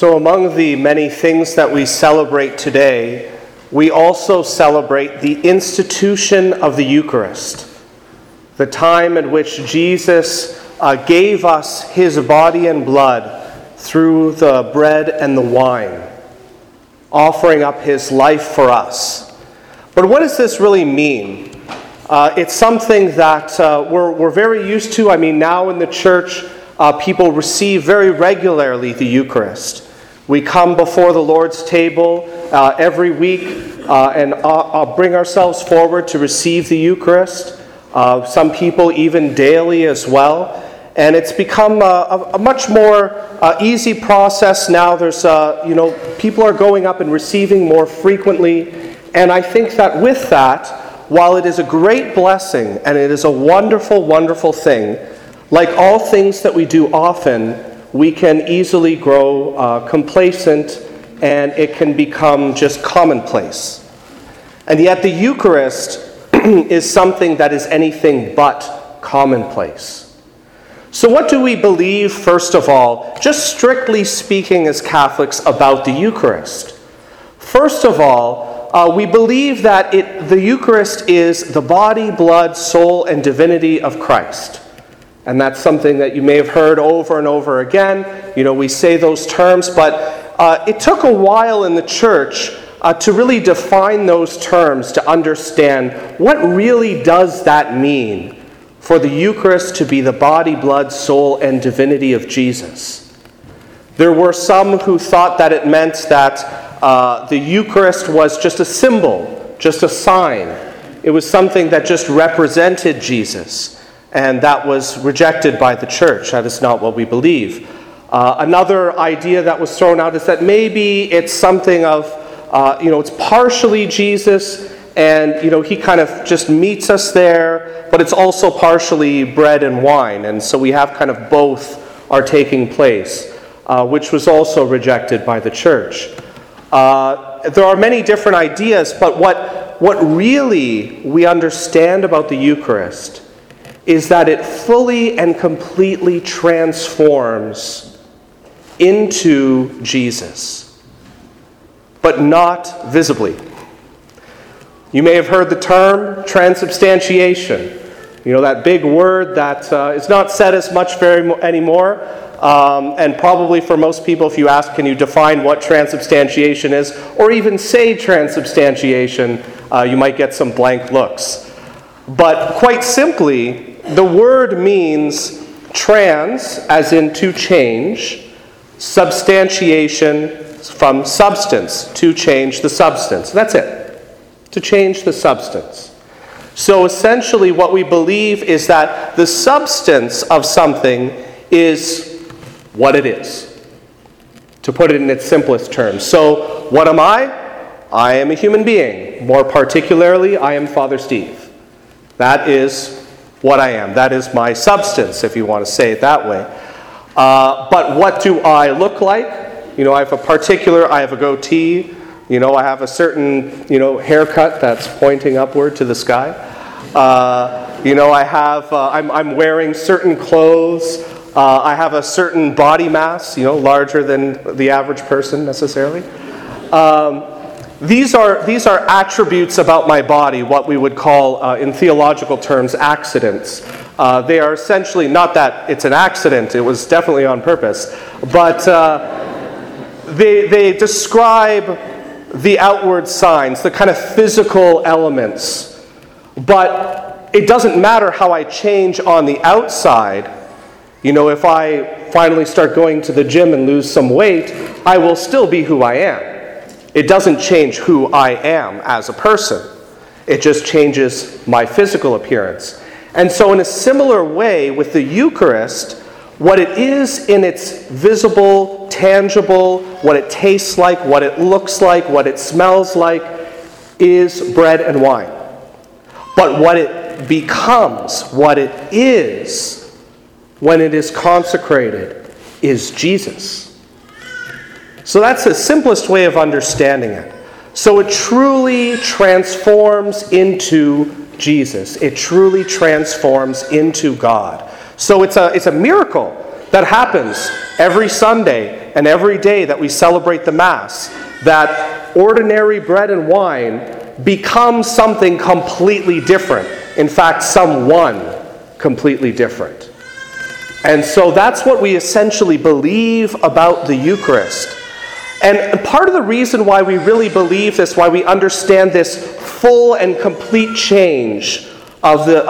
So among the many things that we celebrate today, we also celebrate the institution of the Eucharist, the time at which Jesus gave us his body and blood through the bread and the wine, offering up his life for us. But what does this really mean? It's something that we're very used to. I mean, now in the church, people receive very regularly the Eucharist. We come before the Lord's table every week and bring ourselves forward to receive the Eucharist. Some people even daily as well. And it's become a much more easy process now. There's, people are going up and receiving more frequently. And I think that with that, while it is a great blessing and it is a wonderful, wonderful thing, like all things that we do often, we can easily grow complacent and it can become just commonplace. And yet the Eucharist is something that is anything but commonplace. So what do we believe, first of all, just strictly speaking as Catholics, about the Eucharist? First of all, we believe that the Eucharist is the body, blood, soul, and divinity of Christ. And that's something that you may have heard over and over again. We say those terms, but it took a while in the church to really define those terms, to understand what really does that mean for the Eucharist to be the body, blood, soul, and divinity of Jesus. There were some who thought that it meant that the Eucharist was just a symbol, just a sign. It was something that just represented Jesus. And that was rejected by the church. That is not what we believe. Another idea that was thrown out is that maybe it's something of, it's partially Jesus, and, he kind of just meets us there, but it's also partially bread and wine. And so we have kind of both are taking place, which was also rejected by the church. There are many different ideas, but what really we understand about the Eucharist is that it fully and completely transforms into Jesus, but not visibly. You may have heard the term transubstantiation. That big word that is not said as much anymore. And probably for most people, if you ask, can you define what transubstantiation is, or even say transubstantiation, you might get some blank looks. But quite simply, the word means trans, as in to change, substantiation from substance, to change the substance. That's it, to change the substance. So essentially what we believe is that the substance of something is what it is, to put it in its simplest terms. So what am I? I am a human being. More particularly, I am Father Steve. That is what I am. That is my substance, if you want to say it that way. But what do I look like? I have a goatee. I have a certain, haircut that's pointing upward to the sky. I'm wearing certain clothes. I have a certain body mass, larger than the average person necessarily. These are attributes about my body, what we would call, in theological terms, accidents. They are essentially, not that it's an accident, it was definitely on purpose, but they describe the outward signs, the kind of physical elements. But it doesn't matter how I change on the outside. If I finally start going to the gym and lose some weight, I will still be who I am. It doesn't change who I am as a person. It just changes my physical appearance. And so in a similar way with the Eucharist, what it is in its visible, tangible, what it tastes like, what it looks like, what it smells like, is bread and wine. But what it becomes, what it is, when it is consecrated, is Jesus. So that's the simplest way of understanding it. So it truly transforms into Jesus. It truly transforms into God. So it's a miracle that happens every Sunday, and every day that we celebrate the Mass, that ordinary bread and wine become something completely different. In fact, someone completely different. And so that's what we essentially believe about the Eucharist. And part of the reason why we really believe this, why we understand this full and complete change of the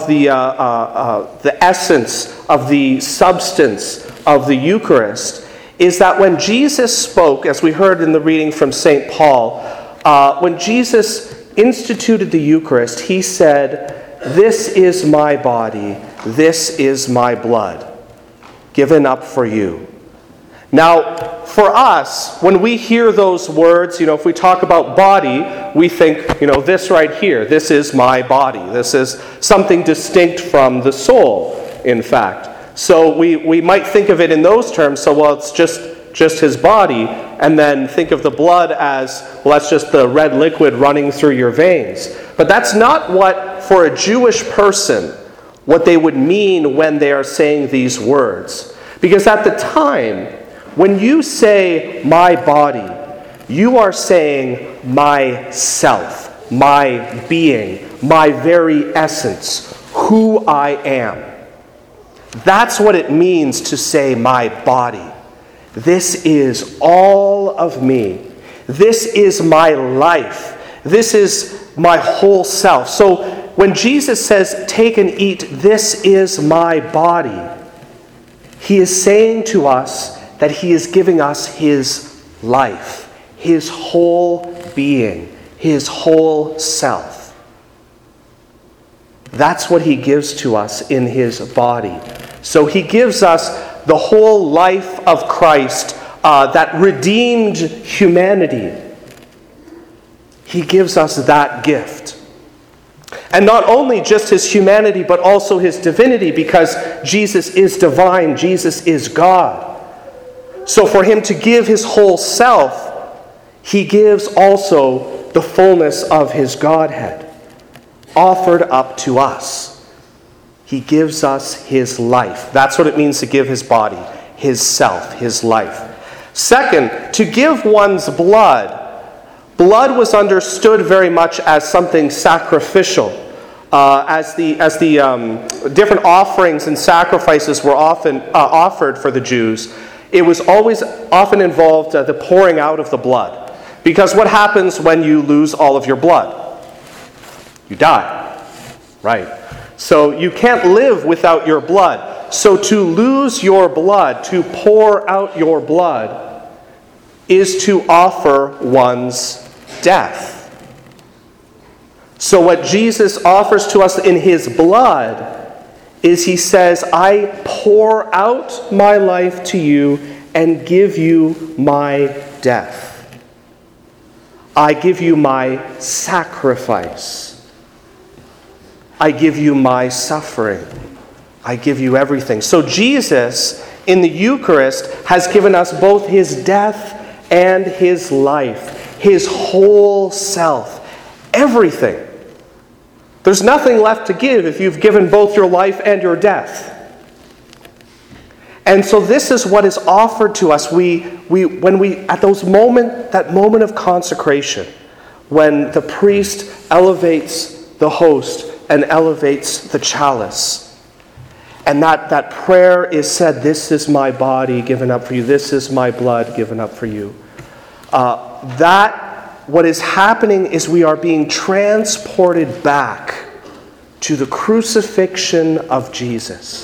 essence, of the substance of the Eucharist, is that when Jesus spoke, as we heard in the reading from St. Paul, when Jesus instituted the Eucharist, he said, "This is my body, this is my blood, given up for you." Now, for us, when we hear those words, if we talk about body, we think, this right here, this is my body. This is something distinct from the soul, in fact. So we might think of it in those terms, it's just his body, and then think of the blood as, that's just the red liquid running through your veins. But that's not what, for a Jewish person, what they would mean when they are saying these words. Because at the time, when you say my body, you are saying myself, my being, my very essence, who I am. That's what it means to say my body. This is all of me. This is my life. This is my whole self. So when Jesus says, "Take and eat, this is my body," he is saying to us that he is giving us his life, his whole being, his whole self. That's what he gives to us in his body. So he gives us the whole life of Christ that redeemed humanity. He gives us that gift. And not only just his humanity, but also his divinity, because Jesus is divine, Jesus is God. So for him to give his whole self, he gives also the fullness of his Godhead, offered up to us. He gives us his life. That's what it means to give his body, his self, his life. Second, to give one's blood. Blood was understood very much as something sacrificial. As the different offerings and sacrifices were often offered for the Jews, it was always often involved the pouring out of the blood. Because what happens when you lose all of your blood? You die, right? So you can't live without your blood. So to lose your blood, to pour out your blood, is to offer one's death. So what Jesus offers to us in his blood is he says, "I pour out my life to you and give you my death. I give you my sacrifice. I give you my suffering. I give you everything." So Jesus, in the Eucharist, has given us both his death and his life, his whole self, everything. There's nothing left to give if you've given both your life and your death. And so this is what is offered to us. When we at that moment of consecration, when the priest elevates the host and elevates the chalice, and that prayer is said, "This is my body given up for you. This is my blood given up for you." What is happening is we are being transported back to the crucifixion of Jesus.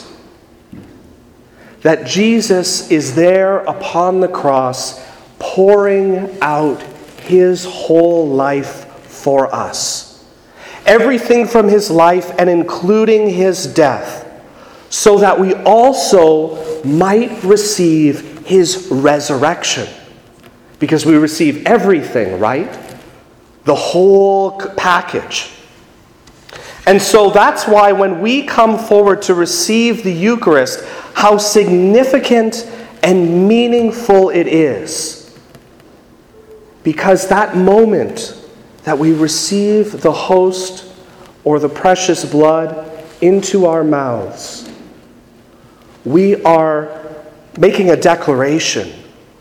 That Jesus is there upon the cross, pouring out his whole life for us. Everything from his life and including his death, so that we also might receive his resurrection. Because we receive everything, right? The whole package. And so that's why when we come forward to receive the Eucharist, how significant and meaningful it is. Because that moment that we receive the host or the precious blood into our mouths, we are making a declaration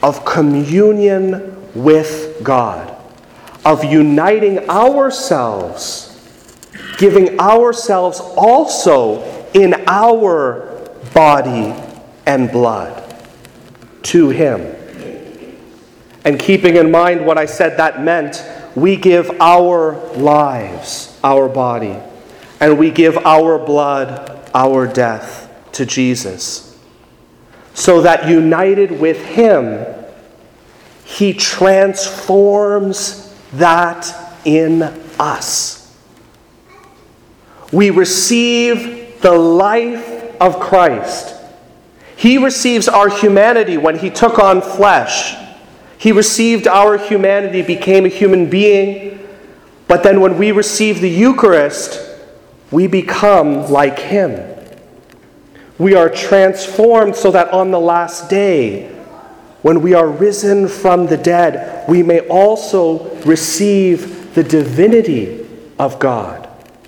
of communion with God, of uniting ourselves, giving ourselves also in our body and blood to Him. And keeping in mind what I said that meant, we give our lives, our body, and we give our blood, our death to Jesus. So that united with Him, He transforms that in us. We receive the life of Christ. He receives our humanity when He took on flesh. He received our humanity, became a human being, but then when we receive the Eucharist, we become like Him. We are transformed so that on the last day, when we are risen from the dead, we may also receive the divinity of God.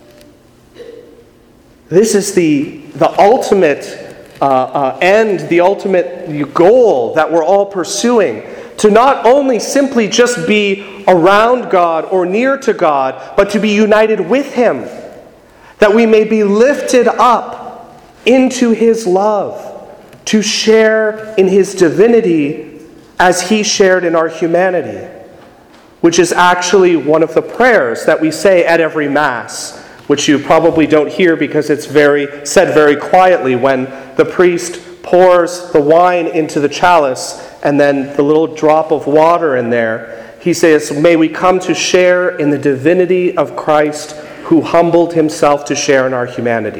This is the ultimate end, the ultimate goal that we're all pursuing. To not only simply just be around God or near to God, but to be united with Him, that we may be lifted up into His love, to share in His divinity as He shared in our humanity, which is actually one of the prayers that we say at every Mass, which you probably don't hear because it's said very quietly when the priest pours the wine into the chalice and then the little drop of water in there. He says, "May we come to share in the divinity of Christ who humbled Himself to share in our humanity."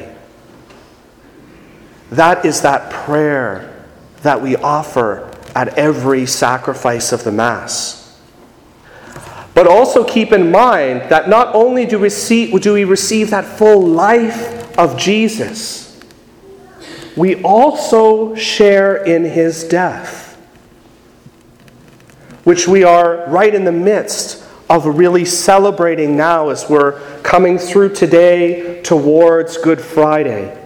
That is that prayer that we offer at every sacrifice of the Mass. But also keep in mind that not only do we receive that full life of Jesus, we also share in His death, which we are right in the midst of really celebrating now as we're coming through today towards Good Friday.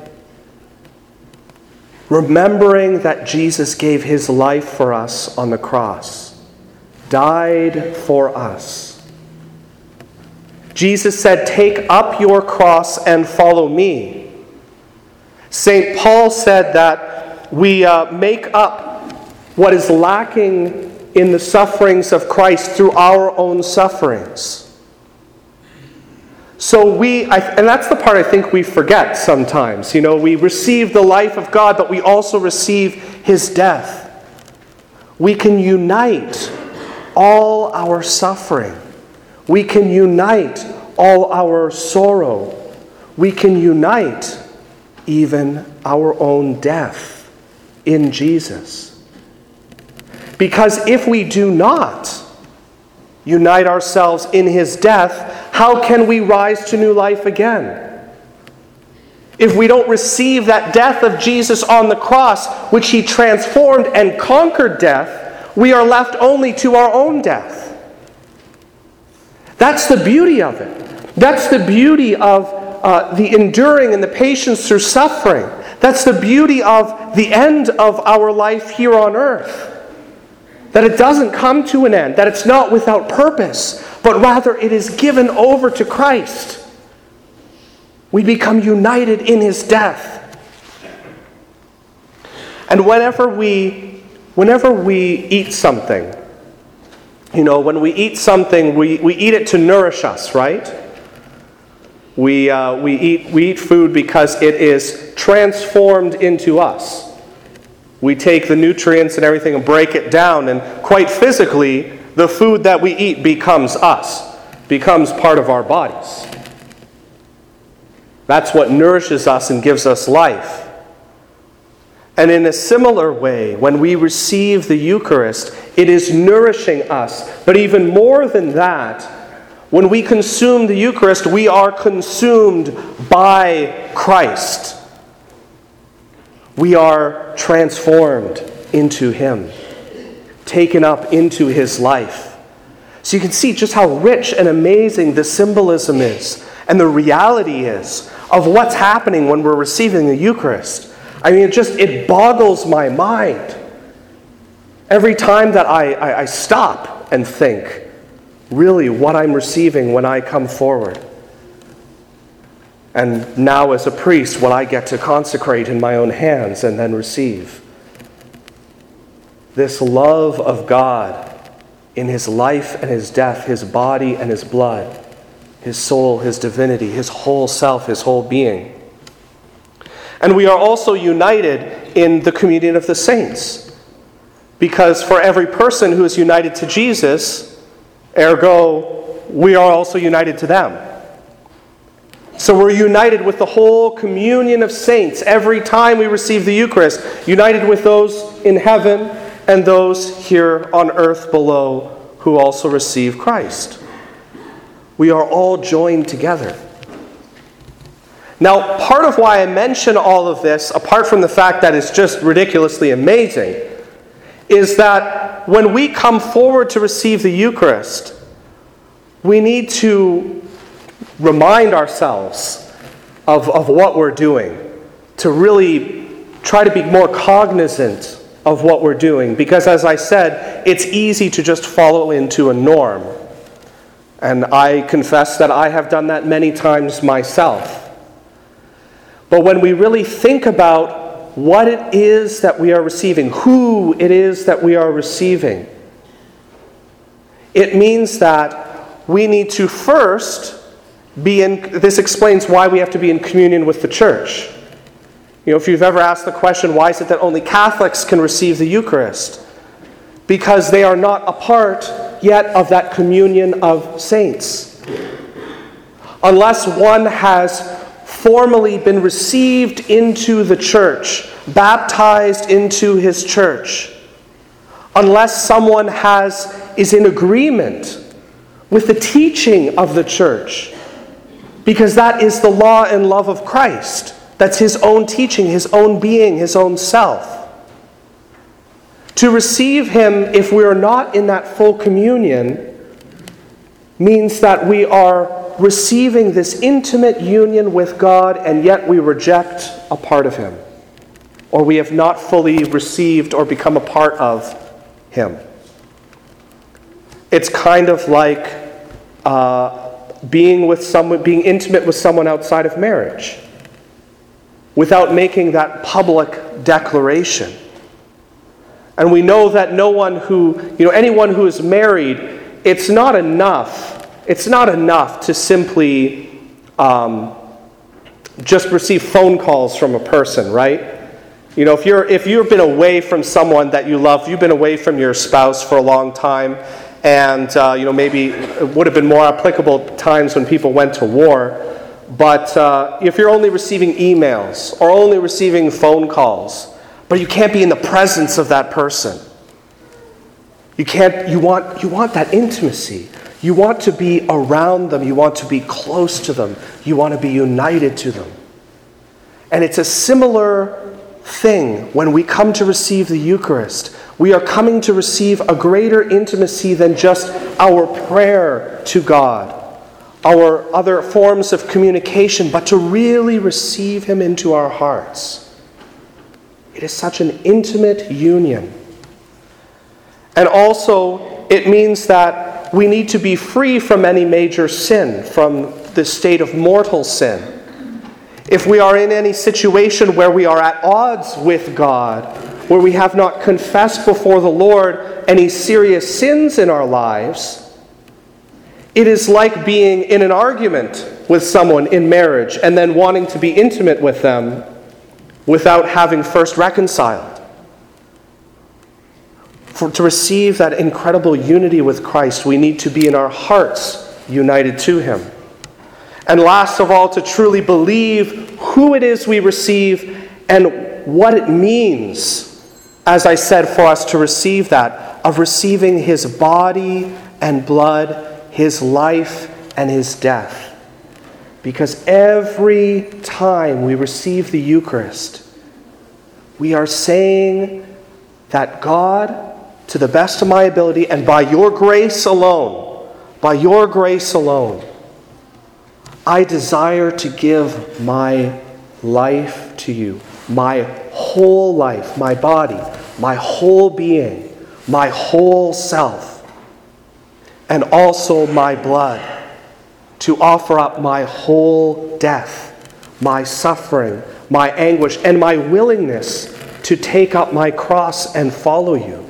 Remembering that Jesus gave His life for us on the cross, died for us. Jesus said, "Take up your cross and follow me." St. Paul said that we make up what is lacking in the sufferings of Christ through our own sufferings. So and that's the part I think we forget sometimes. You know, we receive the life of God, but we also receive His death. We can unite all our suffering. We can unite all our sorrow. We can unite even our own death in Jesus. Because if we do not unite ourselves in His death, how can we rise to new life again? If we don't receive that death of Jesus on the cross, which He transformed and conquered death, we are left only to our own death. That's the beauty of it. That's the beauty of the enduring and the patience through suffering. That's the beauty of the end of our life here on earth. That it doesn't come to an end, that it's not without purpose, but rather it is given over to Christ. We become united in His death. And whenever we eat something, you know, when we eat something, we eat it to nourish us, right? We eat food because it is transformed into us. We take the nutrients and everything and break it down, and quite physically, the food that we eat becomes us, becomes part of our bodies. That's what nourishes us and gives us life. And in a similar way, when we receive the Eucharist, it is nourishing us. But even more than that, when we consume the Eucharist, we are consumed by Christ. We are transformed into Him, taken up into His life. So you can see just how rich and amazing the symbolism is and the reality is of what's happening when we're receiving the Eucharist. I mean, it boggles my mind Every time that I stop and think, really, what I'm receiving when I come forward. And now as a priest, what I get to consecrate in my own hands and then receive. This love of God in his life and his death, his body and his blood, his soul, his divinity, his whole self, his whole being. And we are also united in the communion of the saints. Because for every person who is united to Jesus, ergo, we are also united to them. So we're united with the whole communion of saints every time we receive the Eucharist, united with those in heaven and those here on earth below who also receive Christ. We are all joined together. Now, part of why I mention all of this, apart from the fact that it's just ridiculously amazing, is that when we come forward to receive the Eucharist, we need to remind ourselves of what we're doing, to really try to be more cognizant of what we're doing. Because as I said, it's easy to just follow into a norm. And I confess that I have done that many times myself. But when we really think about what it is that we are receiving, who it is that we are receiving, it means that we need to first this explains why we have to be in communion with the church. You know, if you've ever asked the question, why is it that only Catholics can receive the Eucharist? Because they are not a part yet of that communion of saints. Unless one has formally been received into the church, baptized into his church, unless someone is in agreement with the teaching of the church, because that is the law and love of Christ. That's his own teaching, his own being, his own self. To receive him, if we are not in that full communion, means that we are receiving this intimate union with God, and yet we reject a part of him. Or we have not fully received or become a part of him. It's kind of like being intimate with someone outside of marriage without making that public declaration. And we know that anyone who is married, it's not enough to simply just receive phone calls from a person, right? You know, if you've been away from someone that you love, you've been away from your spouse for a long time, and maybe it would have been more applicable times when people went to war. But if you're only receiving emails or only receiving phone calls, but you can't be in the presence of that person, you want that intimacy. You want to be around them. You want to be close to them. You want to be united to them. And it's a similar thing when we come to receive the Eucharist. We are coming to receive a greater intimacy than just our prayer to God, our other forms of communication, but to really receive him into our hearts. It is such an intimate union. And also, it means that we need to be free from any major sin, from the state of mortal sin. If we are in any situation where we are at odds with God, where we have not confessed before the Lord any serious sins in our lives, it is like being in an argument with someone in marriage and then wanting to be intimate with them without having first reconciled. To receive that incredible unity with Christ, we need to be in our hearts united to him. And last of all, to truly believe who it is we receive and what it means, as I said, for us to receive that, of receiving his body and blood, his life and his death. Because every time we receive the Eucharist, we are saying that God, to the best of my ability, and by your grace alone, I desire to give my life to you, my whole life, my body, my whole being, my whole self, and also my blood, to offer up my whole death, my suffering, my anguish, and my willingness to take up my cross and follow you.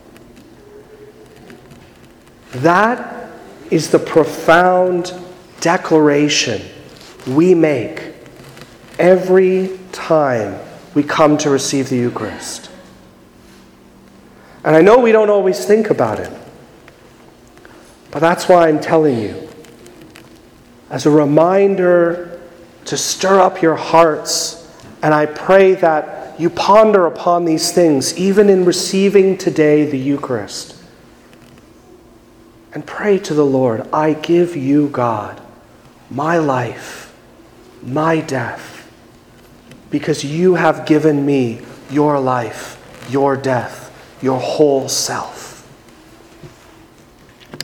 That is the profound declaration we make every time we come to receive the Eucharist. And I know we don't always think about it, but that's why I'm telling you, as a reminder to stir up your hearts, and I pray that you ponder upon these things, even in receiving today the Eucharist. And pray to the Lord, I give you, God, my life, my death, because you have given me your life, your death, your whole self.